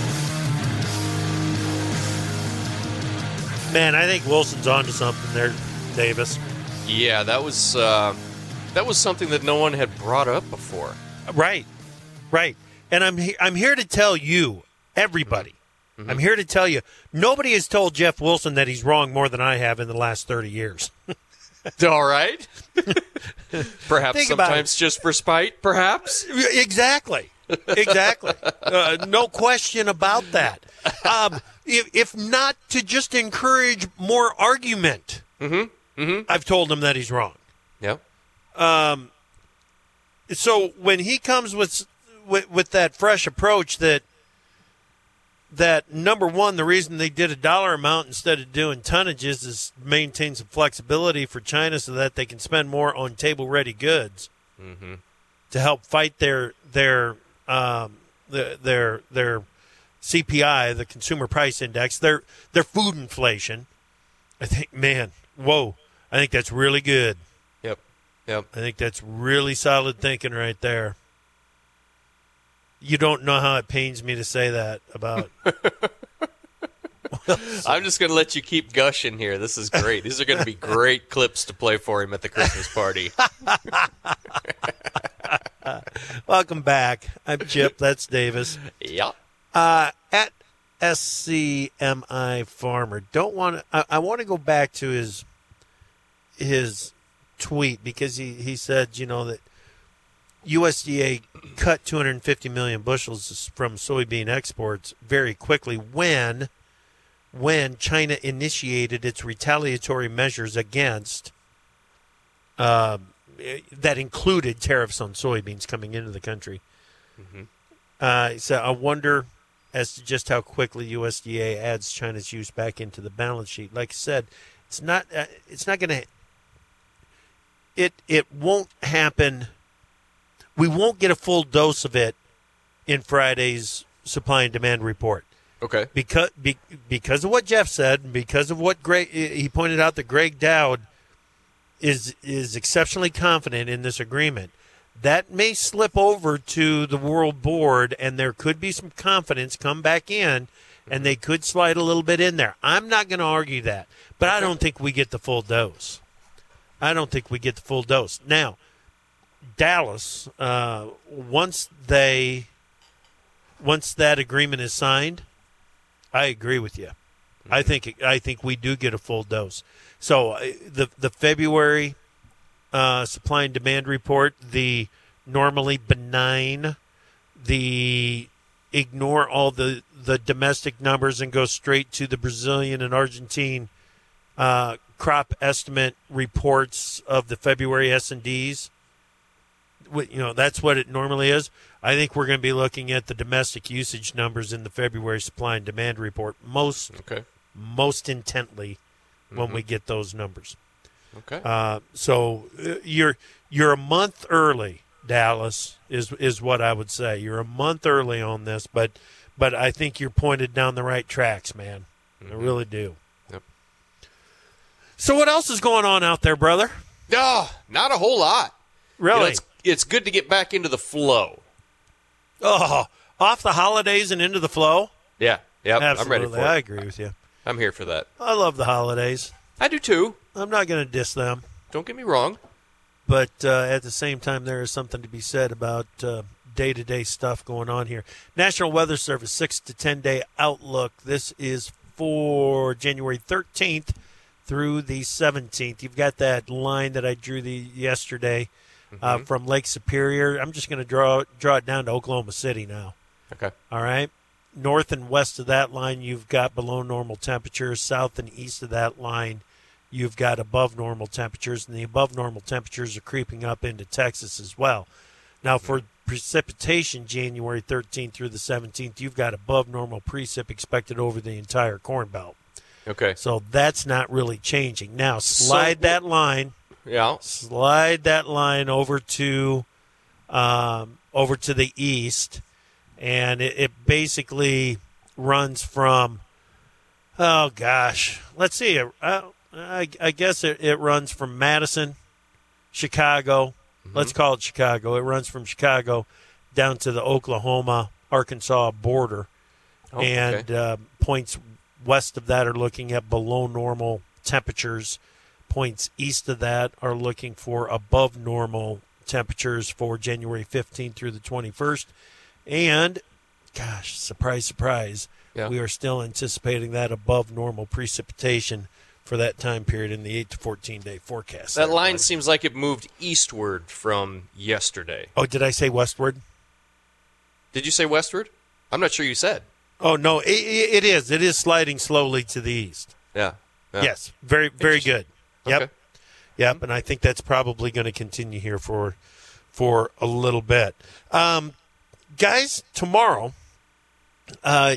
Man, I think Wilson's onto something there, Davis. Yeah, that was uh, that was something that no one had brought up before. Right, right. And I'm he- I'm here to tell you, everybody, mm-hmm. I'm here to tell you, nobody has told Jeff Wilson that he's wrong more than I have in the last thirty years. All right. Perhaps Think about sometimes it. just for spite, perhaps. Exactly. Exactly. uh, no question about that. Um, if, if not to just encourage more argument, mm-hmm. Mm-hmm. I've told him that he's wrong. Yep. Um, so when he comes with, with with that fresh approach that that number one, the reason they did a dollar amount instead of doing tonnages is maintain some flexibility for China so that they can spend more on table-ready goods mm-hmm. to help fight their their um, the, their their C P I, the Consumer Price Index, their their food inflation. I think, man, whoa, I think that's really good. Yep, yep. I think that's really solid thinking right there. You don't know how it pains me to say that about. I'm just going to let you keep gushing here. This is great. These are going to be great clips to play for him at the Christmas party. Welcome back. I'm Chip. That's Davis. Yeah. Uh, at S C M I Farmer. Don't want to. I, I want to go back to his his tweet because he, he said, you know, that U S D A cut two hundred fifty million bushels from soybean exports very quickly when when China initiated its retaliatory measures against uh, that included tariffs on soybeans coming into the country. Mm-hmm. Uh, so I wonder as to just how quickly U S D A adds China's use back into the balance sheet. Like I said, it's not uh, it's not going to it it won't happen. We won't get a full dose of it in Friday's supply and demand report. Okay. Because be, because of what Jeff said, and because of what Greg he pointed out that Greg Dowd is is exceptionally confident in this agreement. That may slip over to the World Board, and there could be some confidence come back in, and they could slide a little bit in there. I'm not going to argue that, but I don't think we get the full dose. I don't think we get the full dose. Now, Dallas, uh, once they, once that agreement is signed, I agree with you. Mm-hmm. I think I think we do get a full dose. So uh, the the February uh, supply and demand report, the normally benign, the ignore all the, the domestic numbers and go straight to the Brazilian and Argentine uh, crop estimate reports of the February S and Ds. you know, that's what it normally is. I think we're going to be looking at the domestic usage numbers in the February supply and demand report most okay. most intently when Mhm. we get those numbers. Okay. Uh, so uh, you're you're a month early, Dallas, is is what I would say. You're a month early on this, but but I think you're pointed down the right tracks, man. Mm-hmm. I really do. Yep. So what else is going on out there, brother? Oh, not a whole lot. Really? You know, it's, it's good to get back into the flow. Oh, off the holidays and into the flow? Yeah. Yep. Absolutely. I'm ready for it. I agree with you. I'm here for that. I love the holidays. I do too. I'm not going to diss them. Don't get me wrong. But uh, at the same time, there is something to be said about uh, day-to-day stuff going on here. National Weather Service six to ten day outlook. This is for January thirteenth through the seventeenth. You've got that line that I drew the yesterday Mm-hmm. uh, from Lake Superior. I'm just going to draw draw it down to Oklahoma City now. Okay. All right. North and west of that line, you've got below normal temperatures. South and east of that line, you've got above normal temperatures, and the above normal temperatures are creeping up into Texas as well. Now, for precipitation, January thirteenth through the seventeenth, you've got above normal precip expected over the entire Corn Belt. Okay. So that's not really changing. Now, slide So- that line. Yeah. Slide that line over to um, over to the east, and it, it basically runs from, oh gosh, let's see, uh, I, I guess it, it runs from Madison, Chicago. Mm-hmm. Let's call it Chicago. It runs from Chicago down to the Oklahoma, Arkansas border, Oh, and okay. uh, points west of that are looking at below normal temperatures. Points east of that are looking for above normal temperatures for January fifteenth through the twenty-first. And, gosh, surprise, surprise, Yeah. we are still anticipating that above normal precipitation for that time period in the eight to fourteen day forecast. That there, line bud. seems like it moved eastward from yesterday. Oh, did I say westward? Did you say westward? I'm not sure you said. Oh, no, it, it is. It is sliding slowly to the east. Yeah. yeah. Yes, very, very good. Yep. Okay. Yep, and I think that's probably going to continue here for for a little bit. Um, guys, tomorrow, uh,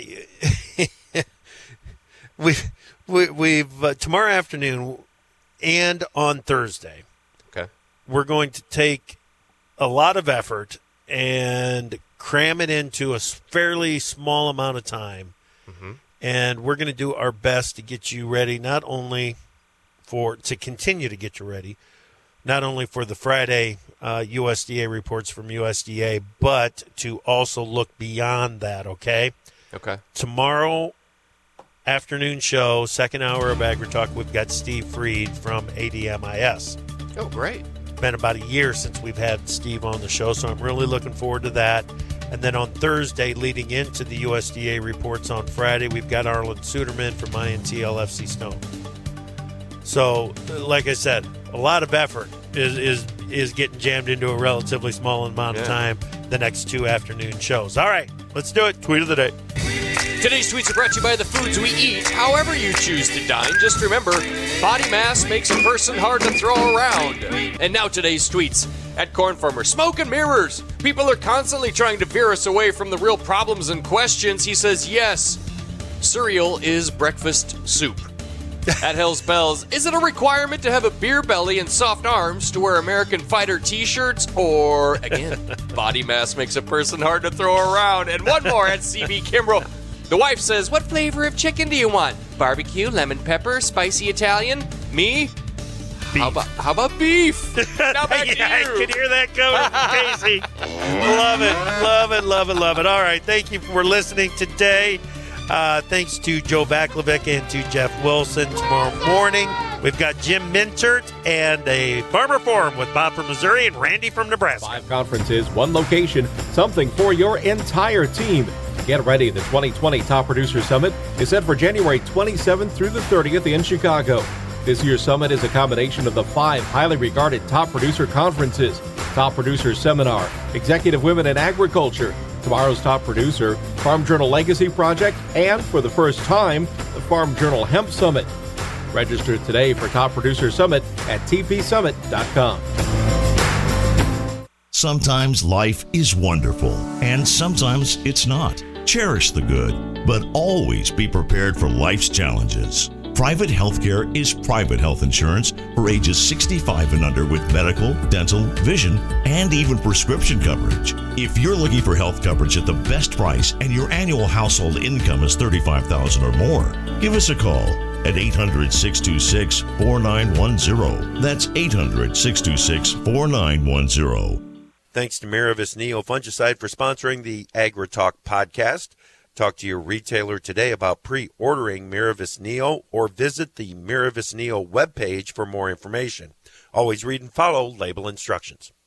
we, we, we've uh, tomorrow afternoon and on Thursday, Okay. we're going to take a lot of effort and cram it into a s- fairly small amount of time. Mm-hmm. And we're going to do our best to get you ready, not only for to continue to get you ready, not only for the Friday uh, U S D A reports from U S D A, but to also look beyond that, okay? Okay. Tomorrow afternoon show, second hour of AgriTalk, we've got Steve Freed from A D M I S. Oh, great. It's been about a year since we've had Steve on the show, so I'm really looking forward to that. And then on Thursday, leading into the U S D A reports on Friday, we've got Arlen Suderman from I N T L F C Stone. So, like I said, a lot of effort is is, is getting jammed into a relatively small amount of Yeah. time the next two afternoon shows. All right, let's do it. Tweet of the day. Today's tweets are brought to you by the foods we eat, however you choose to dine. Just remember, body mass makes a person hard to throw around. And now today's tweets. At Corn Farmer, smoke and mirrors. People are constantly trying to veer us away from the real problems and questions. He says, yes, cereal is breakfast soup. At Hell's Bells, is it a requirement to have a beer belly and soft arms to wear American Fighter t-shirts? Or, again, body mass makes a person hard to throw around. And one more at C B Kimbrell. The wife says, what flavor of chicken do you want? Barbecue, lemon pepper, spicy Italian? Me? How about, how about beef? Now back to Yeah, I you. can hear that coming from Casey. Love it, love it, love it, love it. All right, thank you for listening today. Uh, thanks to Joe Baklovic and to Jeff Wilson. Tomorrow morning, we've got Jim Mintert and a Farmer Forum with Bob from Missouri and Randy from Nebraska. Five conferences, one location, something for your entire team. Get ready. The twenty twenty Top Producer Summit is set for January twenty-seventh through the thirtieth in Chicago. This year's summit is a combination of the five highly regarded top producer conferences: Top Producer Seminar, Executive Women in Agriculture, tomorrow's Top Producer, Farm Journal Legacy Project, and for the first time, the Farm Journal Hemp Summit. Register today for Top Producer Summit at t p summit dot com. Sometimes life is wonderful, and sometimes it's not. Cherish the good, but always be prepared for life's challenges. Private healthcare is private health insurance for ages sixty-five and under with medical, dental, vision, and even prescription coverage. If you're looking for health coverage at the best price and your annual household income is thirty-five thousand dollars or more, give us a call at eight hundred, six two six, four nine one zero. That's eight hundred, six two six, four nine one zero. Thanks to Miravis Neo Fungicide for sponsoring the AgriTalk podcast. Talk to your retailer today about pre-ordering Miravis Neo or visit the Miravis Neo webpage for more information. Always read and follow label instructions.